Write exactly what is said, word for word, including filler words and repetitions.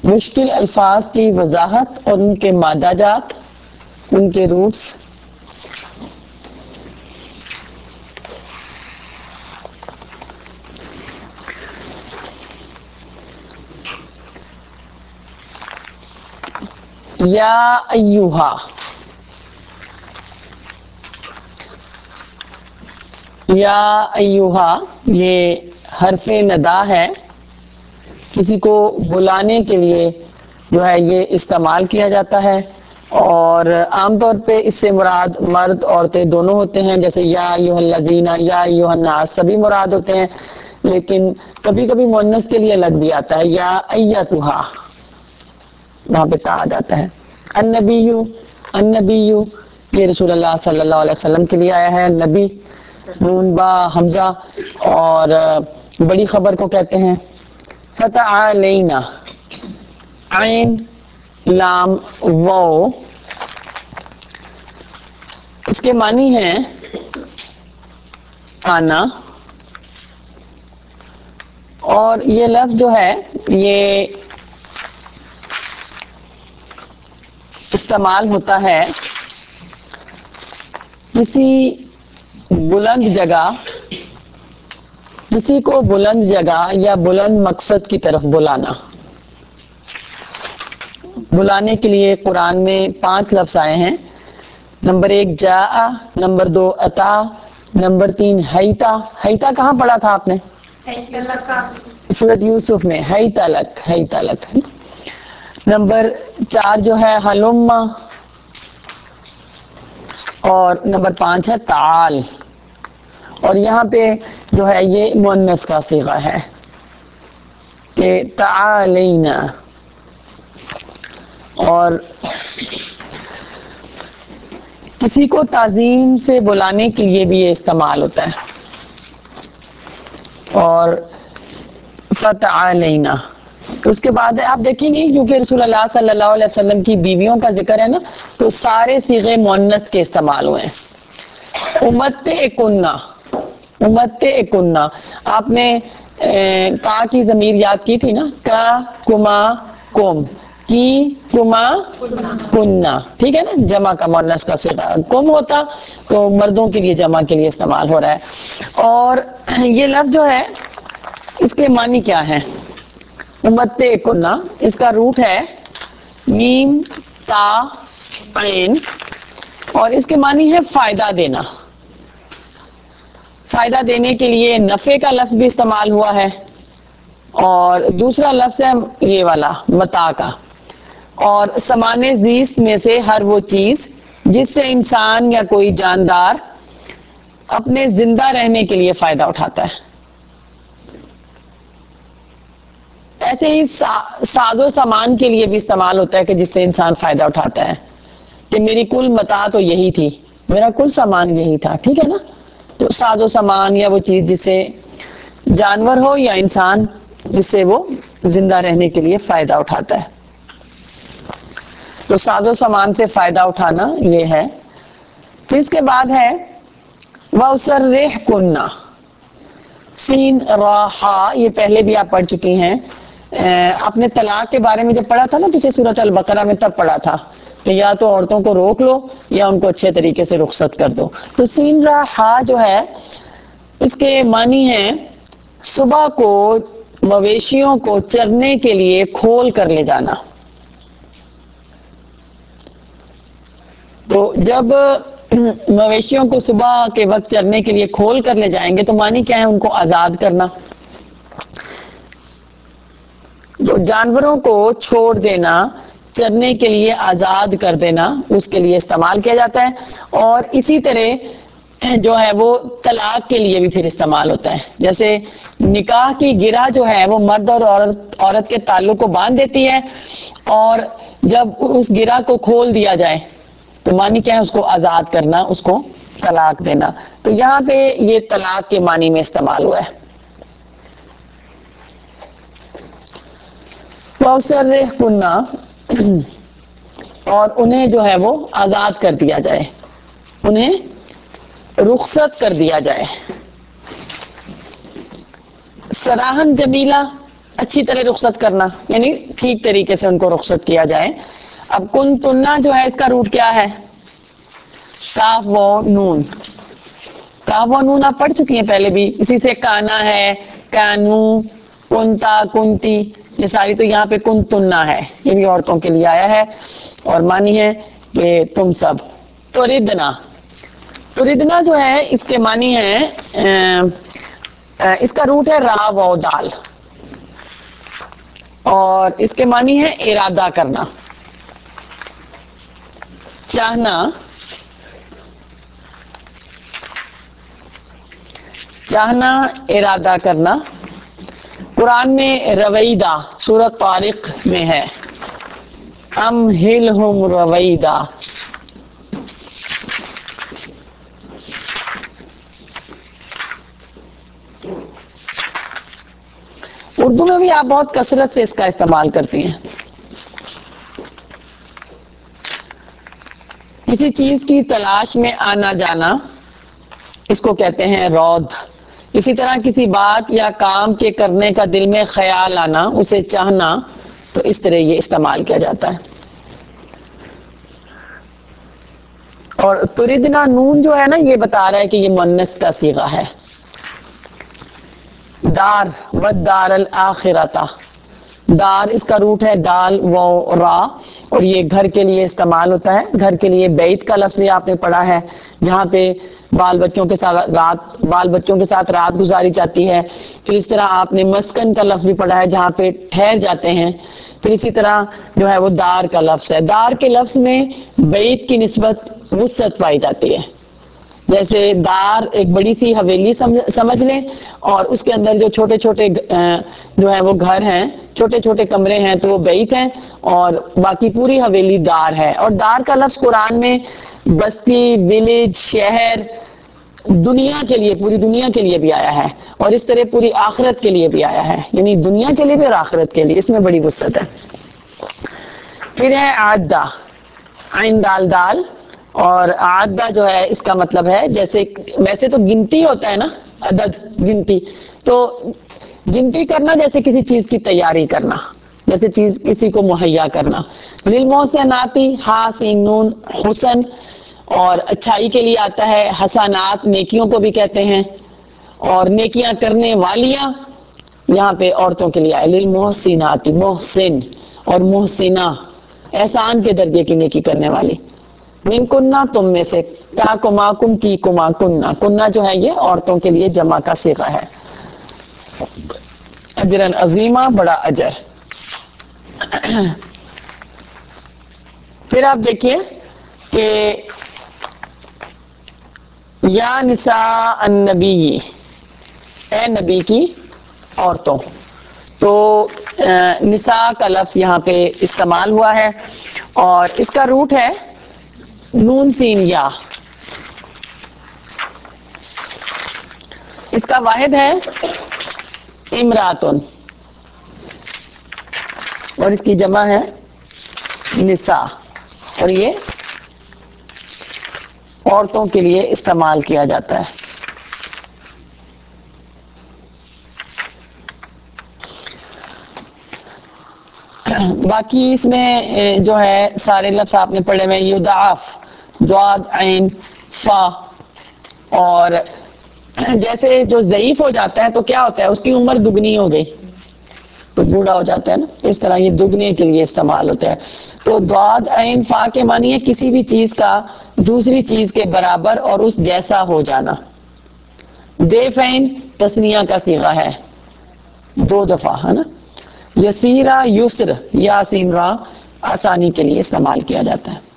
مشکل الفاظ کی وضاحت اور ان کے مادہ جات، ان کے روٹس۔ یا ایہا، یا ایہا یہ حرف ندا ہے، کسی کو بلانے کے لیے جو ہے یہ استعمال کیا جاتا ہے، اور عام طور پہ اس سے مراد مرد عورتیں دونوں ہوتے ہیں، جیسے یا ایھا الذین، یا ایھا الناس سبھی مراد ہوتے ہیں، لیکن کبھی کبھی مؤنث کے لیے الگ بھی آتا ہے، یا ایتھا وہاں پہ کہا جاتا ہے۔ النبی، النبی یہ رسول اللہ صلی اللہ علیہ وسلم کے لیے آیا ہے، نبی نون با حمزہ، اور بڑی خبر کو کہتے ہیں۔ فتعالینا، عین لام واو، اس کے معنی ہیں آنا، اور یہ لفظ جو ہے یہ استعمال ہوتا ہے کسی بلند جگہ، کسی کو بلند جگہ یا بلند مقصد کی طرف بلانا۔ بلانے کے لیے قرآن میں پانچ لفظ آئے ہیں، نمبر ایک جاء، نمبر دو اتا، نمبر تین حیتا۔ حیتا کہاں پڑھا تھا آپ نے؟ سورۃ یوسف میں، حیتا لک، حیتا لک۔ نمبر چار جو ہے ہلم، اور نمبر پانچ ہے تعال، اور یہاں پہ جو ہے یہ مؤنث کا صیغہ ہے کہ تعالینا، اور کسی کو تعظیم سے بلانے کے لیے بھی یہ استعمال ہوتا ہے۔ اور فتعالینا اس کے بعد آپ دیکھیں گے، کیونکہ رسول اللہ صلی اللہ علیہ وسلم کی بیویوں کا ذکر ہے نا، تو سارے صیغے مؤنث کے استعمال ہوئے ہیں۔ امت کننا، امت کننا، آپ نے کا کی ضمیر یاد کی تھی نا، کا کما کم، کی کما کننا، ٹھیک ہے نا، جمع کا مؤنث کا صیغہ کم ہوتا تو مردوں کے لیے جمع کے لیے استعمال ہو رہا ہے۔ اور یہ لفظ جو ہے اس کے معنی کیا ہے؟ امت کننا، اس کا روٹ ہے میم تا عین، اور اس کے معنی ہے فائدہ دینا۔ فائدہ دینے کے لیے نفع کا لفظ بھی استعمال ہوا ہے، اور دوسرا لفظ ہے یہ والا متاع کا۔ اور سامان زیست میں سے ہر وہ چیز جس سے انسان یا کوئی جاندار اپنے زندہ رہنے کے لیے فائدہ اٹھاتا ہے۔ ایسے ہی ساز و سامان کے لیے بھی استعمال ہوتا ہے کہ جس سے انسان فائدہ اٹھاتا ہے، کہ میری کل متاع تو یہی تھی، میرا کل سامان یہی تھا، ٹھیک ہے نا۔ تو ساز و سامان یا وہ چیز جس سے جانور ہو یا انسان، جس سے وہ زندہ رہنے کے لیے فائدہ اٹھاتا ہے۔ تو ساز و سامان سے فائدہ اٹھانا یہ ہے۔ پھر اس کے بعد ہے وَأُسَرِّحْكُنَّ، سین را ہا، یہ پہلے بھی آپ پڑھ چکی ہیں۔ آپ نے طلاق کے بارے میں جب پڑھا تھا نا پیچھے سورۃ البقرہ میں، تب پڑھا تھا کہ یا تو عورتوں کو روک لو یا ان کو اچھے طریقے سے رخصت کر دو۔ تو سین را ہا جو ہے اس کے معنی ہیں صبح کو مویشیوں کو چرنے کے لیے کھول کر لے جانا۔ تو جب مویشیوں کو صبح کے وقت چرنے کے لیے کھول کر لے جائیں گے تو معنی کیا ہے؟ ان کو آزاد کرنا۔ تو جانوروں کو چھوڑ دینا، چرنے کے لیے آزاد کر دینا، اس کے لیے استعمال کیا جاتا ہے۔ اور اسی طرح جو ہے وہ طلاق کے لیے بھی پھر استعمال ہوتا ہے، جیسے نکاح کی گرہ جو ہے وہ مرد اور عورت عورت کے تعلق کو باندھ دیتی ہے، اور جب اس گرہ کو کھول دیا جائے تو معنی کیا ہے؟ اس کو آزاد کرنا، اس کو طلاق دینا۔ تو یہاں پہ یہ طلاق کے معنی میں استعمال ہوا ہے۔ وَأُسَرِّحْكُنَّ، اور انہیں جو ہے وہ آزاد کر دیا جائے، انہیں رخصت کر دیا جائے۔ سراحن جمیلہ، اچھی طرح رخصت کرنا، یعنی ٹھیک طریقے سے ان کو رخصت کیا جائے. اب کن تننا جو ہے اس کا روٹ کیا ہے؟ کاف و نون. کاف و نون آپ پڑھ چکی ہیں پہلے بھی. اسی سے کانا ہے، کانو، کنتا، کنتی، یہ ساری تو یہاں پہ کن تننا ہے، یہ بھی عورتوں کے لیے آیا ہے اور معنی ہے کہ تم سب. توردنا. توردنا جو ہے اس کے معنی ہے اس کا روٹ ہے را و دال اور اس کے معنی ہے ارادہ کرنا، چاہنا، چاہنا، ارادہ کرنا. قرآن میں رویدہ سورۃ طارق میں ہے، ام ہلہم رویدہ. اردو میں بھی آپ بہت کثرت سے اس کا استعمال کرتی ہیں. کسی چیز کی تلاش میں آنا جانا اس کو کہتے ہیں رود. اسی طرح کسی بات یا کام کے کرنے کا دل میں خیال آنا، اسے چاہنا، تو اس طرح یہ استعمال کیا جاتا ہے. اور تردنا نون جو ہے نا یہ بتا رہا ہے کہ یہ مؤنث کا صیغہ ہے. دار والدار الاخرۃ. دار اس کا روٹ ہے دال و را اور یہ گھر کے لیے استعمال ہوتا ہے. گھر کے لیے بیت کا لفظ بھی آپ نے پڑھا ہے جہاں پہ بال بچوں کے ساتھ رات بال بچوں کے ساتھ رات گزاری جاتی ہے. پھر اس طرح آپ نے مسکن کا لفظ بھی پڑھا ہے جہاں پہ ٹھہر جاتے ہیں. پھر اسی طرح جو ہے وہ دار کا لفظ ہے. دار کے لفظ میں بیت کی نسبت وسعت پائی جاتی ہے. جیسے دار ایک بڑی سی حویلی سمجھ لیں اور اس کے اندر جو چھوٹے چھوٹے جو ہے وہ گھر ہیں، چھوٹے چھوٹے کمرے ہیں تو وہ بیت ہیں اور باقی پوری حویلی دار ہے. اور دار کا لفظ قرآن میں بستی، ولیج، شہر، دنیا کے لیے، پوری دنیا کے لیے بھی آیا ہے اور اس طرح پوری آخرت کے لیے بھی آیا ہے، یعنی دنیا کے لیے بھی اور آخرت کے لیے. اس میں بڑی وسعت ہے. پھر ہے عدہ، عین دال دال. اور عدہ جو ہے اس کا مطلب ہے جیسے ویسے تو گنتی ہوتا ہے نا، عدد گنتی، تو گنتی کرنا جیسے کسی چیز کی تیاری کرنا، جیسے چیز کسی کو مہیا کرنا. للمحسنات ہا سین نون حسن، اور اچھائی کے لیے آتا ہے. حسنات نیکیوں کو بھی کہتے ہیں اور نیکیاں کرنے والیاں یہاں پہ عورتوں کے لیے آئے. للمحسنات محسن اور محسنہ احسان کے درجے کی نیکی کرنے والی. من کننا تم میں سے، کا کما کم کی کما کننا. کننا جو ہے یہ عورتوں کے لیے جمع کا صیغہ ہے. اجرن عظیمہ بڑا اجر. پھر آپ دیکھیے کہ یا نساء النبی، اے نبی کی عورتوں. تو نساء کا لفظ یہاں پہ استعمال ہوا ہے اور اس کا روٹ ہے نون سین یا. اس کا واحد ہے امراتن اور اس کی جمع ہے نساء اور یہ عورتوں کے لیے استعمال کیا جاتا ہے. باقی اس میں جو ہے سارے لفظ آپ نے پڑھے ہوئے. یضاعف، ضاد، عین، فا. اور جیسے جو ضعیف ہو جاتا ہے تو کیا ہوتا ہے، اس کی عمر دگنی ہو گئی تو بوڑھا ہو جاتا ہے نا، اس طرح یہ دگنے کے لیے استعمال ہوتا ہے. تو ضاد عین فا کے معنی ہے کسی بھی چیز کا دوسری چیز کے برابر اور اس جیسا ہو جانا. دیفین تسنیہ کا صیغہ ہے، دو دفعہ ہے نا. یسیرا یسر، یا سین را آسانی کے لیے استعمال کیا جاتا ہے.